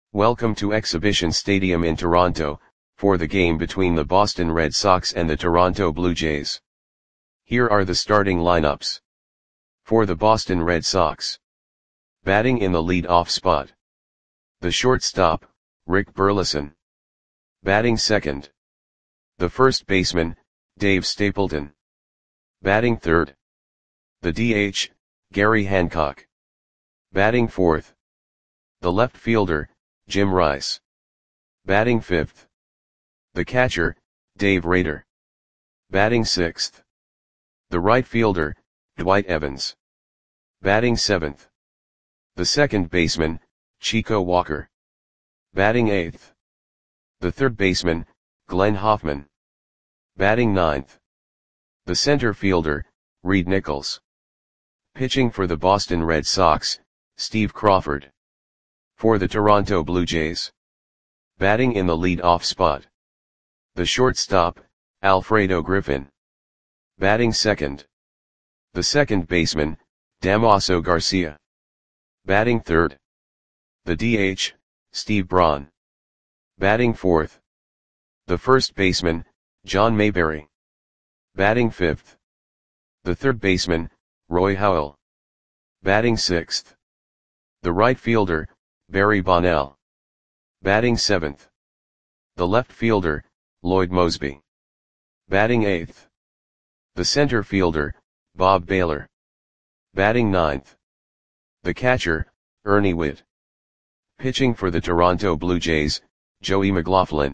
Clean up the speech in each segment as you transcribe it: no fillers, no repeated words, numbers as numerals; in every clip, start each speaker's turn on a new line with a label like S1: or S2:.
S1: Welcome to Exhibition Stadium in Toronto, for the game between the Boston Red Sox and the Toronto Blue Jays. Here are the starting lineups. For the Boston Red Sox. Batting in the lead-off spot. The shortstop, Rick Burleson. Batting second. The first baseman, Dave Stapleton. Batting third. The DH, Gary Hancock. Batting fourth. The left fielder, Jim Rice. Batting fifth. The catcher, Dave Rader. Batting sixth. The right fielder, Dwight Evans. Batting seventh. The second baseman, Chico Walker. Batting eighth. The third baseman, Glenn Hoffman. Batting ninth. The center fielder, Reed Nichols. Pitching for the Boston Red Sox, Steve Crawford. For the Toronto Blue Jays. Batting in the lead-off spot. The shortstop, Alfredo Griffin. Batting second. The second baseman, Damaso Garcia. Batting third. The DH, Steve Braun. Batting fourth. The first baseman, John Mayberry. Batting fifth. The third baseman, Roy Howell. Batting sixth. The right fielder, Barry Bonnell. Batting seventh. The left fielder, Lloyd Moseby. Batting eighth. The center fielder, Bob Baylor. Batting ninth. The catcher, Ernie Whitt. Pitching for the Toronto Blue Jays, Joey McLaughlin.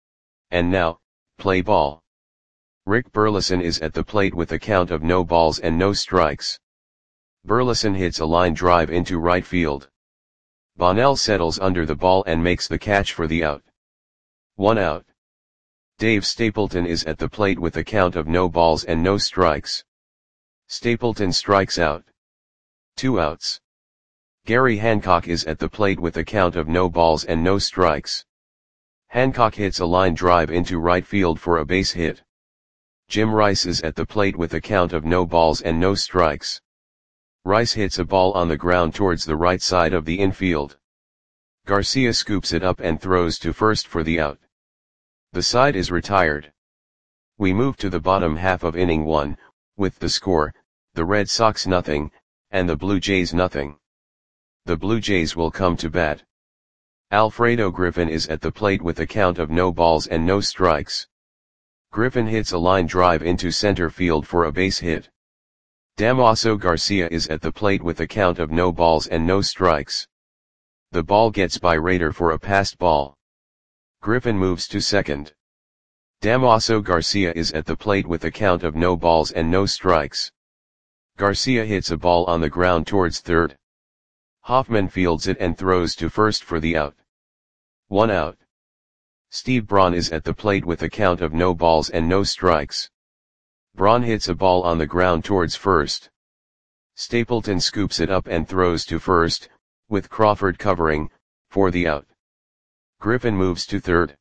S1: And now, play ball. Rick Burleson is at the plate with a count of no balls and no strikes. Burleson hits a line drive into right field. Bonnell settles under the ball and makes the catch for the out. 1 out. Dave Stapleton is at the plate with a count of no balls and no strikes. Stapleton strikes out. 2 outs. Gary Hancock is at the plate with a count of no balls and no strikes. Hancock hits a line drive into right field for a base hit. Jim Rice is at the plate with a count of no balls and no strikes. Rice hits a ball on the ground towards the right side of the infield. Garcia scoops it up and throws to first for the out. The side is retired. We move to the bottom half of inning 1, with the score, the Red Sox nothing, and the Blue Jays nothing. The Blue Jays will come to bat. Alfredo Griffin is at the plate with a count of no balls and no strikes. Griffin hits a line drive into center field for a base hit. Damaso Garcia is at the plate with a count of no balls and no strikes. The ball gets by Rader for a passed ball. Griffin moves to second. Damaso Garcia is at the plate with a count of no balls and no strikes. Garcia hits a ball on the ground towards third. Hoffman fields it and throws to first for the out. 1 out. Steve Braun is at the plate with a count of no balls and no strikes. Braun hits a ball on the ground towards first. Stapleton scoops it up and throws to first, with Crawford covering, for the out. Griffin moves to third.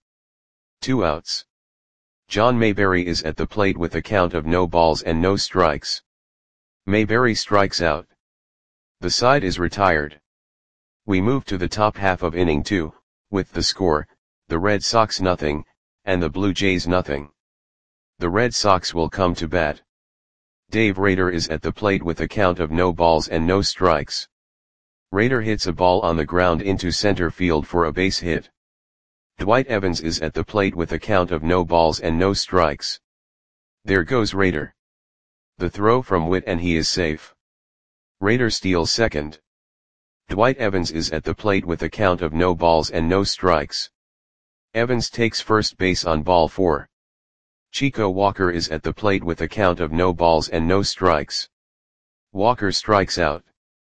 S1: 2 outs. John Mayberry is at the plate with a count of no balls and no strikes. Mayberry strikes out. The side is retired. We move to the top half of inning 2, with the score, the Red Sox nothing, and the Blue Jays nothing. The Red Sox will come to bat. Dave Rader is at the plate with a count of no balls and no strikes. Rader hits a ball on the ground into center field for a base hit. Dwight Evans is at the plate with a count of no balls and no strikes. There goes Rader. The throw from Whitt and he is safe. Rader steals second. Dwight Evans is at the plate with a count of no balls and no strikes. Evans takes first base on ball 4. Chico Walker is at the plate with a count of no balls and no strikes. Walker strikes out.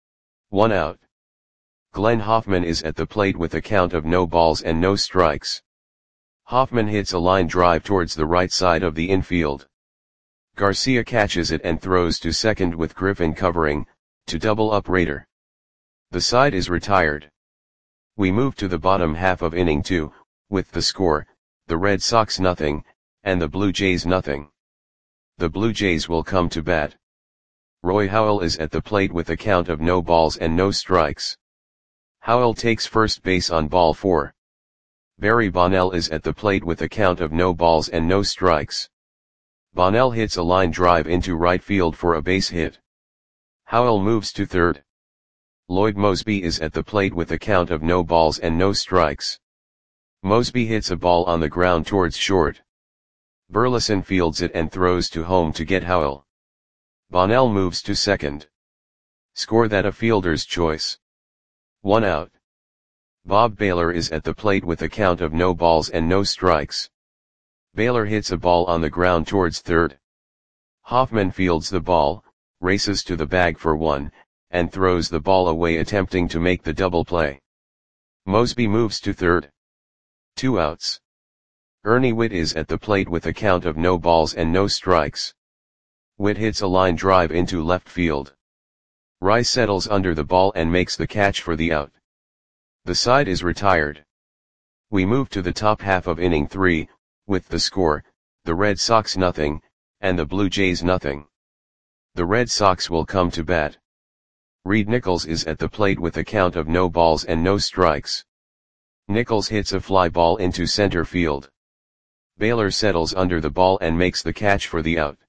S1: 1 out. Glenn Hoffman is at the plate with a count of no balls and no strikes. Hoffman hits a line drive towards the right side of the infield. Garcia catches it and throws to second with Griffin covering, to double up Rader. The side is retired. We move to the bottom half of inning 2, with the score, the Red Sox nothing, and the Blue Jays nothing. The Blue Jays will come to bat. Roy Howell is at the plate with a count of no balls and no strikes. Howell takes first base on ball 4. Barry Bonnell is at the plate with a count of no balls and no strikes. Bonnell hits a line drive into right field for a base hit. Howell moves to third. Lloyd Moseby is at the plate with a count of no balls and no strikes. Moseby hits a ball on the ground towards short. Burleson fields it and throws to home to get Howell. Bonnell moves to second. Score that a fielder's choice. 1 out. Bob Baylor is at the plate with a count of no balls and no strikes. Baylor hits a ball on the ground towards third. Hoffman fields the ball, races to the bag for 1, and throws the ball away attempting to make the double play. Moseby moves to third. 2 outs. Ernie Whitt is at the plate with a count of no balls and no strikes. Whitt hits a line drive into left field. Rice settles under the ball and makes the catch for the out. The side is retired. We move to the top half of inning 3, with the score, the Red Sox nothing, and the Blue Jays nothing. The Red Sox will come to bat. Reed Nichols is at the plate with a count of no balls and no strikes. Nichols hits a fly ball into center field. Baylor settles under the ball and makes the catch for the out.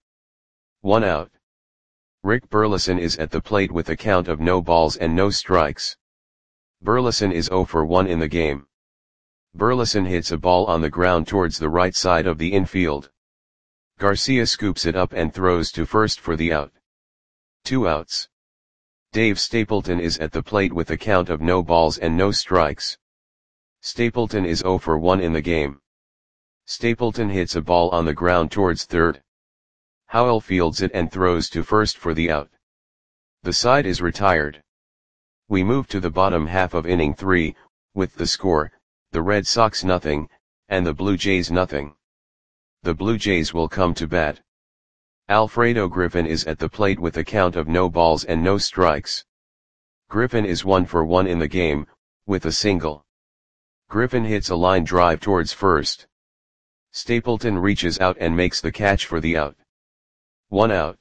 S1: 1 out. Rick Burleson is at the plate with a count of no balls and no strikes. Burleson is 0 for 1 in the game. Burleson hits a ball on the ground towards the right side of the infield. Garcia scoops it up and throws to first for the out. 2 outs. Dave Stapleton is at the plate with a count of no balls and no strikes. Stapleton is 0 for 1 in the game. Stapleton hits a ball on the ground towards third. Howell fields it and throws to first for the out. The side is retired. We move to the bottom half of inning 3, with the score, the Red Sox nothing, and the Blue Jays nothing. The Blue Jays will come to bat. Alfredo Griffin is at the plate with a count of no balls and no strikes. Griffin is 1 for 1 in the game, with a single. Griffin hits a line drive towards first. Stapleton reaches out and makes the catch for the out. 1 out.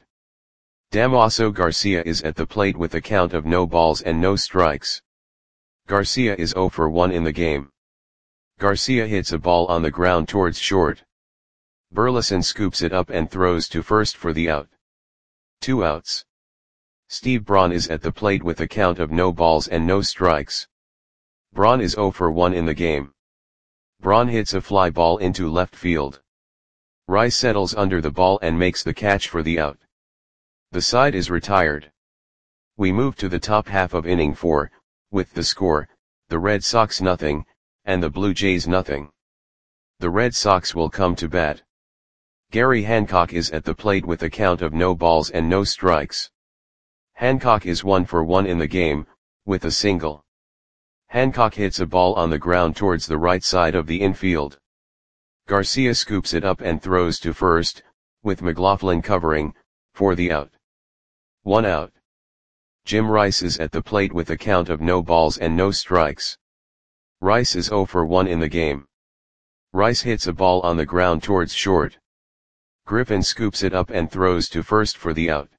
S1: Damaso Garcia is at the plate with a count of no balls and no strikes. Garcia is 0 for 1 in the game. Garcia hits a ball on the ground towards short. Burleson scoops it up and throws to first for the out. 2 outs. Steve Braun is at the plate with a count of no balls and no strikes. Braun is 0 for 1 in the game. Braun hits a fly ball into left field. Rice settles under the ball and makes the catch for the out. The side is retired. We move to the top half of inning 4, with the score, the Red Sox nothing, and the Blue Jays nothing. The Red Sox will come to bat. Gary Hancock is at the plate with a count of no balls and no strikes. Hancock is 1 for 1 in the game, with a single. Hancock hits a ball on the ground towards the right side of the infield. Garcia scoops it up and throws to first, with McLaughlin covering, for the out. 1 out. Jim Rice is at the plate with a count of no balls and no strikes. Rice is 0 for 1 in the game. Rice hits a ball on the ground towards short. Griffin scoops it up and throws to first for the out.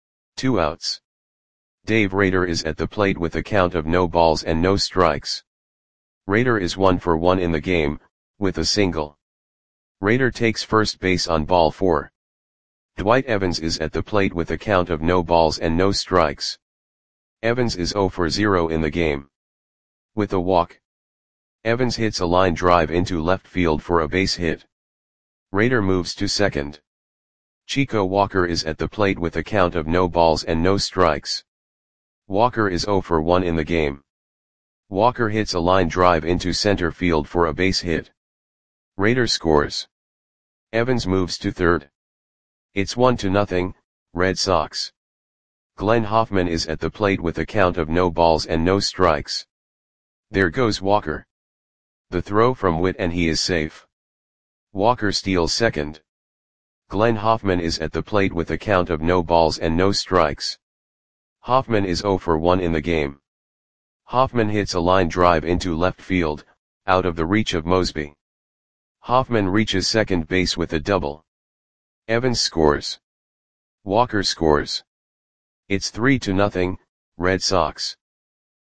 S1: 2 outs. Dave Rader is at the plate with a count of no balls and no strikes. Rader is 1 for 1 in the game, with a single. Rader takes first base on ball 4. Dwight Evans is at the plate with a count of no balls and no strikes. Evans is 0 for 0 in the game. With a walk. Evans hits a line drive into left field for a base hit. Rader moves to second. Chico Walker is at the plate with a count of no balls and no strikes. Walker is 0 for 1 in the game. Walker hits a line drive into center field for a base hit. Rader scores. Evans moves to third. It's 1-0, Red Sox. Glenn Hoffman is at the plate with a count of no balls and no strikes. There goes Walker. The throw from Whitt and he is safe. Walker steals second. Glenn Hoffman is at the plate with a count of no balls and no strikes. Hoffman is 0 for 1 in the game. Hoffman hits a line drive into left field, out of the reach of Moseby. Hoffman reaches second base with a double. Evans scores. Walker scores. It's 3-0, Red Sox.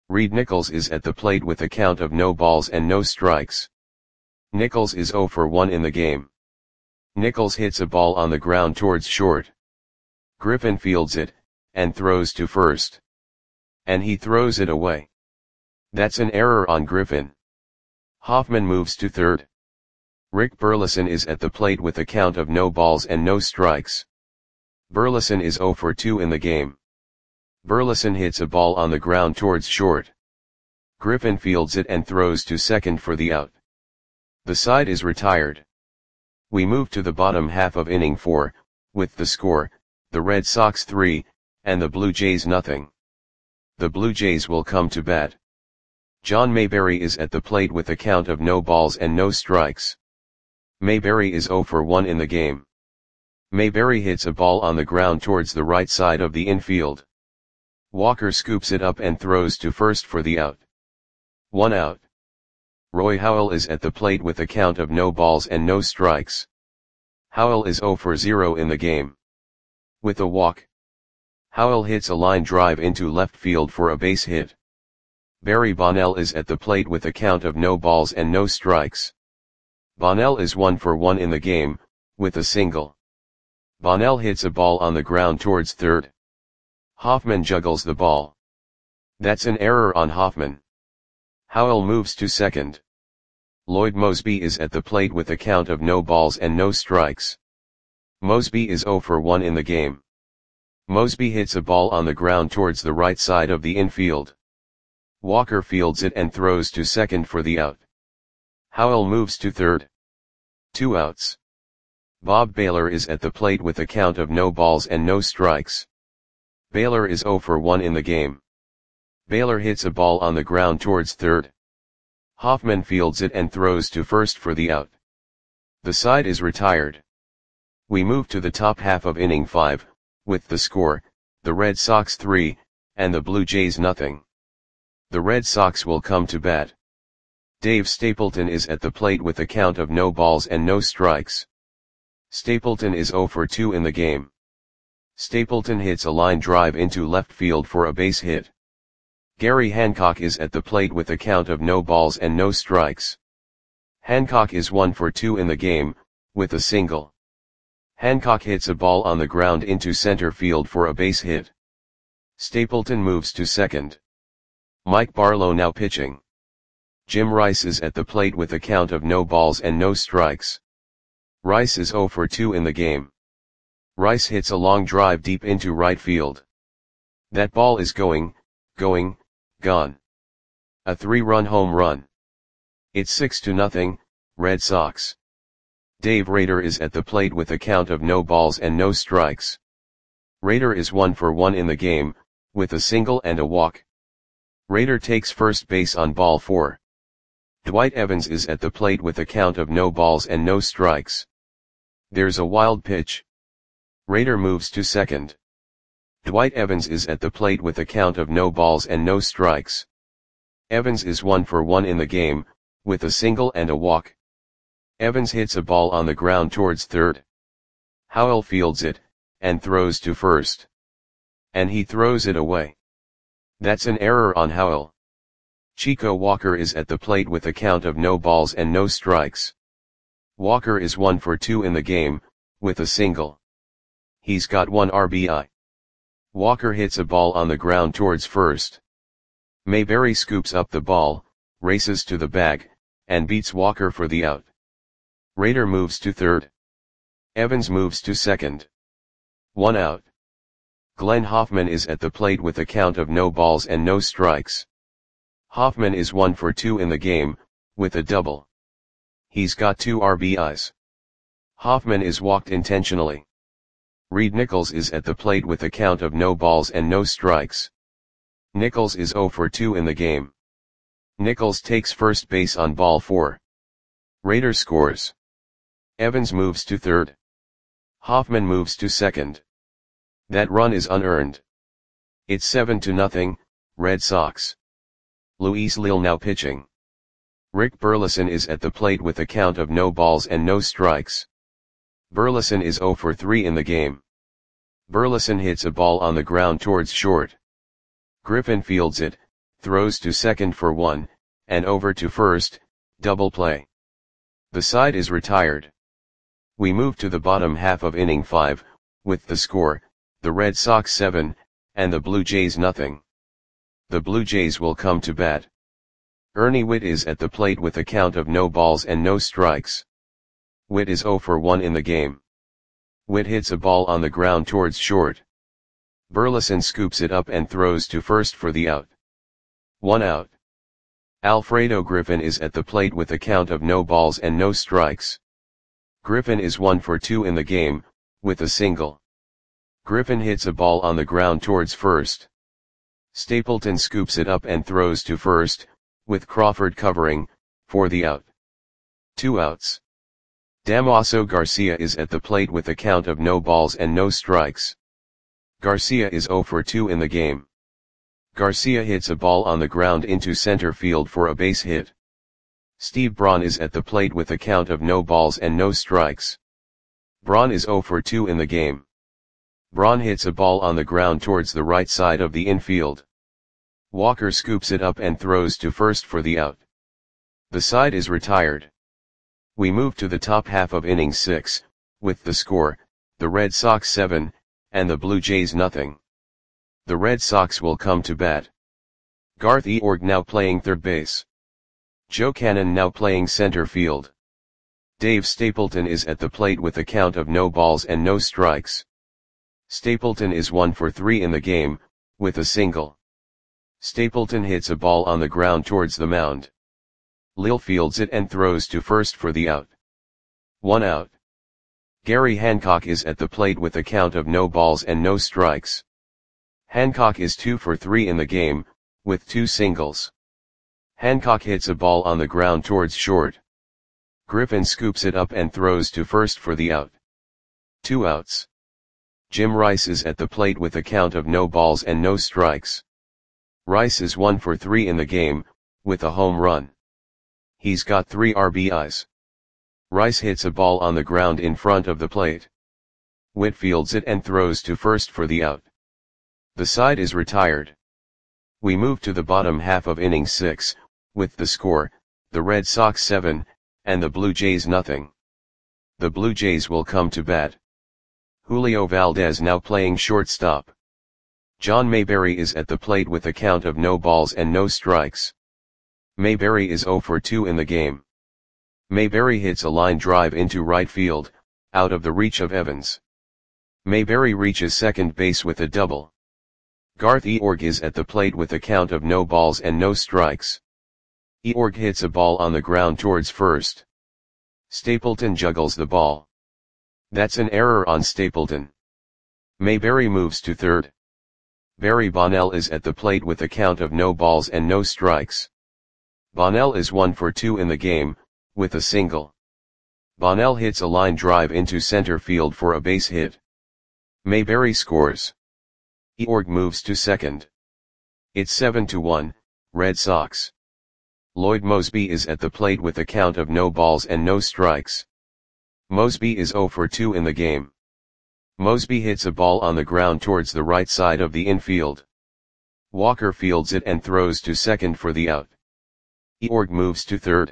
S1: Reed Nichols is at the plate with a count of no balls and no strikes. Nichols is 0 for 1 in the game. Nichols hits a ball on the ground towards short. Griffin fields it, and throws to first. And he throws it away. That's an error on Griffin. Hoffman moves to third. Rick Burleson is at the plate with a count of no balls and no strikes. Burleson is 0 for 2 in the game. Burleson hits a ball on the ground towards short. Griffin fields it and throws to second for the out. The side is retired. We move to the bottom half of inning 4, with the score, the Red Sox 3, and the Blue Jays nothing. The Blue Jays will come to bat. John Mayberry is at the plate with a count of no balls and no strikes. Mayberry is 0 for 1 in the game. Mayberry hits a ball on the ground towards the right side of the infield. Walker scoops it up and throws to first for the out. 1 out. Roy Howell is at the plate with a count of no balls and no strikes. Howell is 0 for 0 in the game. With a walk, Howell hits a line drive into left field for a base hit. Barry Bonnell is at the plate with a count of no balls and no strikes. Bonnell is 1 for 1 in the game, with a single. Bonnell hits a ball on the ground towards third. Hoffman juggles the ball. That's an error on Hoffman. Howell moves to second. Lloyd Mosby is at the plate with a count of no balls and no strikes. Mosby is 0 for 1 in the game. Mosby hits a ball on the ground towards the right side of the infield. Walker fields it and throws to second for the out. Howell moves to third. 2 outs. Bob Baylor is at the plate with a count of no balls and no strikes. Baylor is 0 for 1 in the game. Baylor hits a ball on the ground towards third. Hoffman fields it and throws to first for the out. The side is retired. We move to the top half of inning 5, with the score, the Red Sox 3, and the Blue Jays nothing. The Red Sox will come to bat. Dave Stapleton is at the plate with a count of no balls and no strikes. Stapleton is 0 for 2 in the game. Stapleton hits a line drive into left field for a base hit. Gary Hancock is at the plate with a count of no balls and no strikes. Hancock is 1 for 2 in the game, with a single. Hancock hits a ball on the ground into center field for a base hit. Stapleton moves to second. Mike Barlow now pitching. Jim Rice is at the plate with a count of no balls and no strikes. Rice is 0 for 2 in the game. Rice hits a long drive deep into right field. That ball is gone. A 3-run home run. It's 6-0, Red Sox. Dave Rader is at the plate with a count of no balls and no strikes. Rader is 1 for 1 in the game, with a single and a walk. Rader takes first base on ball 4. Dwight Evans is at the plate with a count of no balls and no strikes. There's a wild pitch. Rader moves to second. Dwight Evans is at the plate with a count of no balls and no strikes. Evans is 1 for 1 in the game, with a single and a walk. Evans hits a ball on the ground towards third. Howell fields it, and throws to first. And he throws it away. That's an error on Howell. Chico Walker is at the plate with a count of no balls and no strikes. Walker is 1 for 2 in the game, with a single. He's got 1 RBI. Walker hits a ball on the ground towards first. Mayberry scoops up the ball, races to the bag, and beats Walker for the out. Rader moves to third. Evans moves to second. 1 out. Glenn Hoffman is at the plate with a count of no balls and no strikes. Hoffman is 1 for 2 in the game, with a double. He's got 2 RBIs. Hoffman is walked intentionally. Reed Nichols is at the plate with a count of no balls and no strikes. Nichols is 0 for 2 in the game. Nichols takes first base on ball 4. Rader scores. Evans moves to third. Hoffman moves to second. That run is unearned. It's 7-0, Red Sox. Luis Lil now pitching. Rick Burleson is at the plate with a count of no balls and no strikes. Burleson is 0 for 3 in the game. Burleson hits a ball on the ground towards short. Griffin fields it, throws to second for 1, and over to first, double play. The side is retired. We move to the bottom half of inning 5, with the score, the Red Sox 7, and the Blue Jays nothing. The Blue Jays will come to bat. Ernie Whitt is at the plate with a count of no balls and no strikes. Whitt is 0 for 1 in the game. Whitt hits a ball on the ground towards short. Burleson scoops it up and throws to first for the out. 1 out. Alfredo Griffin is at the plate with a count of no balls and no strikes. Griffin is 1 for 2 in the game, with a single. Griffin hits a ball on the ground towards first. Stapleton scoops it up and throws to first, with Crawford covering, for the out. 2 outs. Damaso Garcia is at the plate with a count of no balls and no strikes. Garcia is 0 for 2 in the game. Garcia hits a ball on the ground into center field for a base hit. Steve Braun is at the plate with a count of no balls and no strikes. Braun is 0 for 2 in the game. Braun hits a ball on the ground towards the right side of the infield. Walker scoops it up and throws to first for the out. The side is retired. We move to the top half of inning 6, with the score, the Red Sox 7, and the Blue Jays nothing. The Red Sox will come to bat. Garth Eorg now playing third base. Joe Cannon now playing center field. Dave Stapleton is at the plate with a count of no balls and no strikes. Stapleton is 1 for 3 in the game, with a single. Stapleton hits a ball on the ground towards the mound. Lil fields it and throws to first for the out. 1 out. Gary Hancock is at the plate with a count of no balls and no strikes. Hancock is 2 for 3 in the game, with 2 singles. Hancock hits a ball on the ground towards short. Griffin scoops it up and throws to first for the out. 2 outs. Jim Rice is at the plate with a count of no balls and no strikes. Rice is 1 for 3 in the game, with a home run. He's got 3 RBIs. Rice hits a ball on the ground in front of the plate. Whitt fields it and throws to first for the out. The side is retired. We move to the bottom half of inning 6, with the score, the Red Sox 7, and the Blue Jays nothing. The Blue Jays will come to bat. Julio Valdez now playing shortstop. John Mayberry is at the plate with a count of no balls and no strikes. Mayberry is 0 for 2 in the game. Mayberry hits a line drive into right field, out of the reach of Evans. Mayberry reaches second base with a double. Garth Eorg is at the plate with a count of no balls and no strikes. Eorg hits a ball on the ground towards first. Stapleton juggles the ball. That's an error on Stapleton. Mayberry moves to third. Barry Bonnell is at the plate with a count of no balls and no strikes. Bonnell is 1 for 2 in the game, with a single. Bonnell hits a line drive into center field for a base hit. Mayberry scores. Eorg moves to second. It's 7-1, Red Sox. Lloyd Mosby is at the plate with a count of no balls and no strikes. Mosby is 0 for 2 in the game. Mosby hits a ball on the ground towards the right side of the infield. Walker fields it and throws to second for the out. Eorg moves to third.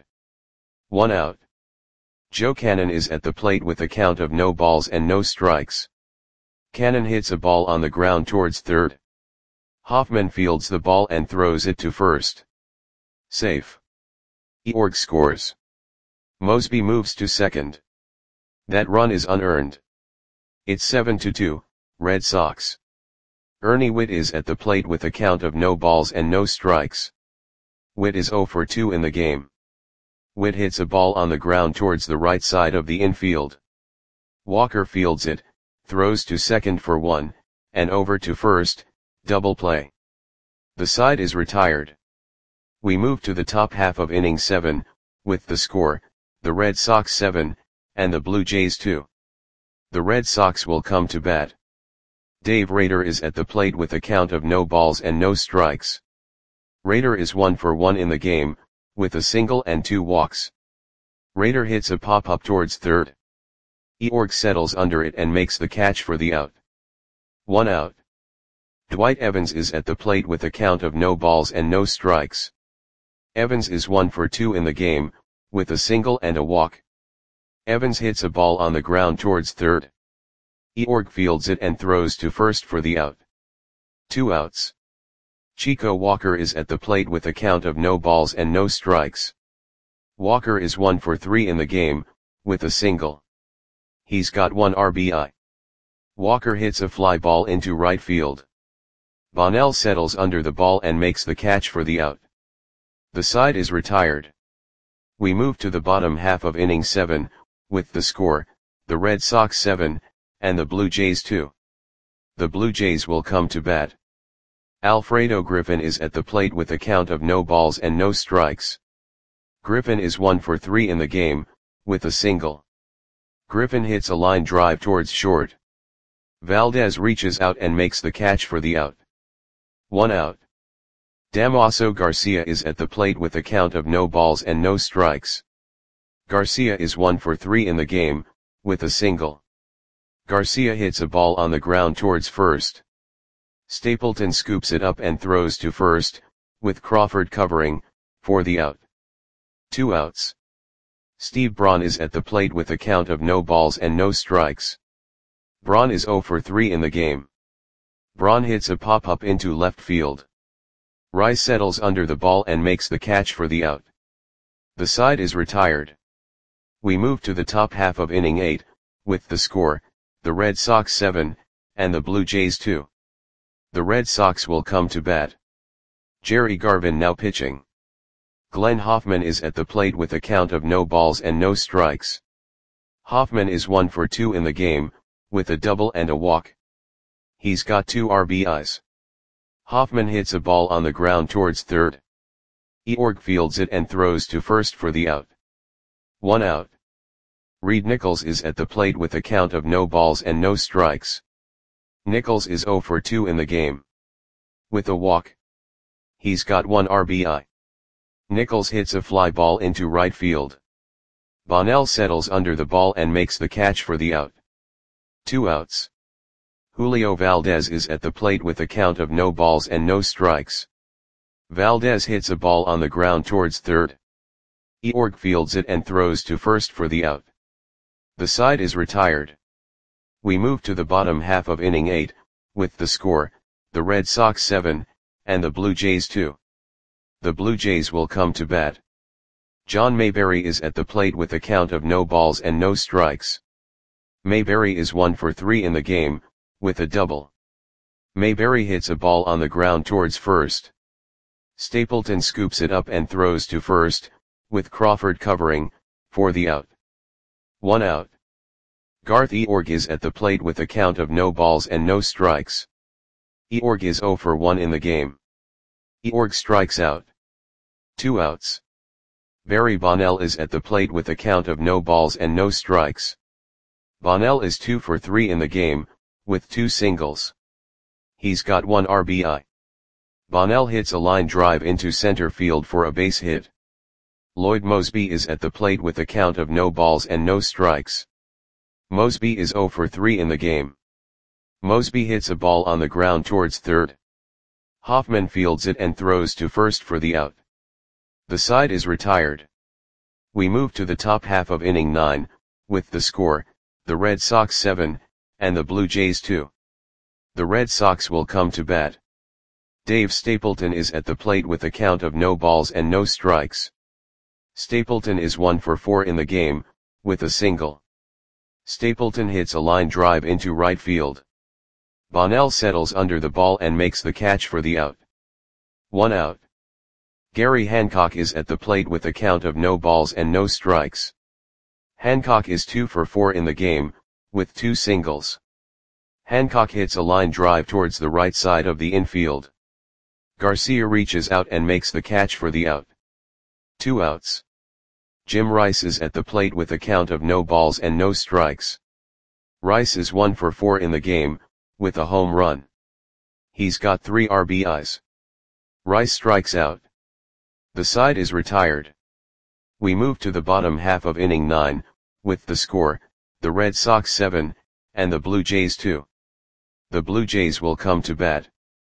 S1: 1 out. Joe Cannon is at the plate with a count of no balls and no strikes. Cannon hits a ball on the ground towards third. Hoffman fields the ball and throws it to first. Safe. Eorg scores. Mosby moves to second. That run is unearned. It's 7-2, Red Sox. Ernie Whitt is at the plate with a count of no balls and no strikes. Whitt is 0 for 2 in the game. Whitt hits a ball on the ground towards the right side of the infield. Walker fields it, throws to second for 1, and over to first, double play. The side is retired. We move to the top half of inning 7, with the score, the Red Sox 7, and the Blue Jays 2. The Red Sox will come to bat. Dave Rader is at the plate with a count of no balls and no strikes. Rader is 1 for 1 in the game, with a single and 2 walks. Rader hits a pop-up towards third. Eorg settles under it and makes the catch for the out. 1 out. Dwight Evans is at the plate with a count of no balls and no strikes. Evans is 1 for 2 in the game, with a single and a walk. Evans hits a ball on the ground towards third. Eorg fields it and throws to first for the out. 2 outs. Chico Walker is at the plate with a count of no balls and no strikes. Walker is 1 for 3 in the game, with a single. He's got 1 RBI. Walker hits a fly ball into right field. Bonnell settles under the ball and makes the catch for the out. The side is retired. We move to the bottom half of inning 7, with the score, the Red Sox 7, and the Blue Jays 2. The Blue Jays will come to bat. Alfredo Griffin is at the plate with a count of no balls and no strikes. Griffin is 1 for 3 in the game, with a single. Griffin hits a line drive towards short. Valdez reaches out and makes the catch for the out. 1 out. Damaso Garcia is at the plate with a count of no balls and no strikes. Garcia is 1 for 3 in the game, with a single. Garcia hits a ball on the ground towards first. Stapleton scoops it up and throws to first, with Crawford covering, for the out. 2 outs. Steve Braun is at the plate with a count of no balls and no strikes. Braun is 0 for 3 in the game. Braun hits a pop-up into left field. Rice settles under the ball and makes the catch for the out. The side is retired. We move to the top half of inning 8, with the score, the Red Sox 7, and the Blue Jays 2. The Red Sox will come to bat. Jerry Garvin now pitching. Glenn Hoffman is at the plate with a count of no balls and no strikes. Hoffman is 1 for 2 in the game, with a double and a walk. He's got 2 RBIs. Hoffman hits a ball on the ground towards third. Eorg fields it and throws to first for the out. 1 out. Reed Nichols is at the plate with a count of no balls and no strikes. Nichols is 0 for 2 in the game. With a walk. He's got 1 RBI. Nichols hits a fly ball into right field. Bonnell settles under the ball and makes the catch for the out. 2 outs. Julio Valdez is at the plate with a count of no balls and no strikes. Valdez hits a ball on the ground towards third. Eorg fields it and throws to first for the out. The side is retired. We move to the bottom half of inning 8, with the score, the Red Sox 7, and the Blue Jays 2. The Blue Jays will come to bat. John Mayberry is at the plate with a count of no balls and no strikes. Mayberry is 1 for 3 in the game, with a double. Mayberry hits a ball on the ground towards first. Stapleton scoops it up and throws to first, with Crawford covering, for the out. 1 out. Garth Eorg is at the plate with a count of no balls and no strikes. Eorg is 0 for 1 in the game. Eorg strikes out. 2 outs. Barry Bonnell is at the plate with a count of no balls and no strikes. Bonnell is 2 for 3 in the game, with 2 singles. He's got 1 RBI. Bonnell hits a line drive into center field for a base hit. Lloyd Mosby is at the plate with a count of no balls and no strikes. Mosby is 0 for 3 in the game. Mosby hits a ball on the ground towards third. Hoffman fields it and throws to first for the out. The side is retired. We move to the top half of inning 9, with the score, the Red Sox 7, and the Blue Jays 2. The Red Sox will come to bat. Dave Stapleton is at the plate with a count of no balls and no strikes. Stapleton is 1 for 4 in the game, with a single. Stapleton hits a line drive into right field. Bonnell settles under the ball and makes the catch for the out. 1 out. Gary Hancock is at the plate with a count of no balls and no strikes. Hancock is 2 for 4 in the game, with 2 singles. Hancock hits a line drive towards the right side of the infield. Garcia reaches out and makes the catch for the out. 2 outs. Jim Rice is at the plate with a count of no balls and no strikes. Rice is 1 for 4 in the game, with a home run. He's got 3 RBIs. Rice strikes out. The side is retired. We move to the bottom half of inning 9, with the score, the Red Sox 7, and the Blue Jays 2. The Blue Jays will come to bat.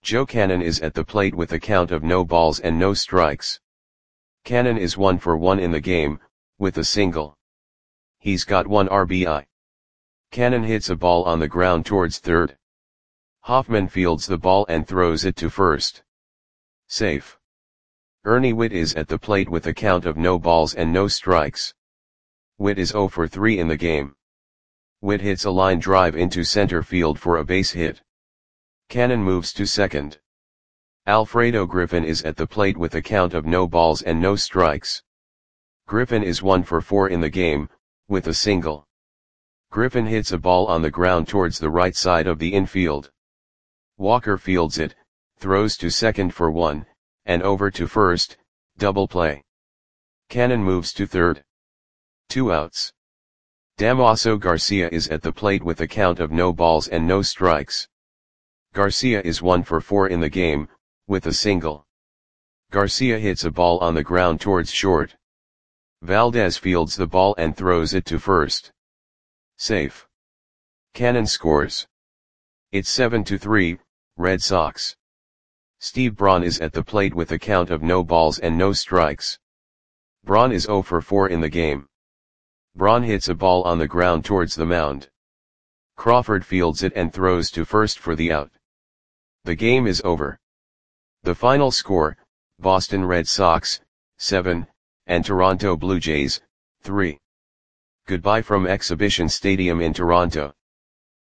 S1: Joe Cannon is at the plate with a count of no balls and no strikes. Cannon is 1 for 1 in the game, with a single. He's got 1 RBI. Cannon hits a ball on the ground towards third. Hoffman fields the ball and throws it to first. Safe. Ernie Whitt is at the plate with a count of no balls and no strikes. Whitt is 0 for 3 in the game. Whitt hits a line drive into center field for a base hit. Cannon moves to second. Alfredo Griffin is at the plate with a count of no balls and no strikes. Griffin is 1 for 4 in the game, with a single. Griffin hits a ball on the ground towards the right side of the infield. Walker fields it, throws to second for 1, and over to first, double play. Cannon moves to third. 2 outs. Damaso Garcia is at the plate with a count of no balls and no strikes. Garcia is 1 for 4 in the game, with a single. Garcia hits a ball on the ground towards short. Valdez fields the ball and throws it to first. Safe. Cannon scores. It's 7-3, Red Sox. Steve Braun is at the plate with a count of no balls and no strikes. Braun is 0 for 4 in the game. Braun hits a ball on the ground towards the mound. Crawford fields it and throws to first for the out. The game is over. The final score, Boston Red Sox, 7, and Toronto Blue Jays, 3. Goodbye from Exhibition Stadium in Toronto.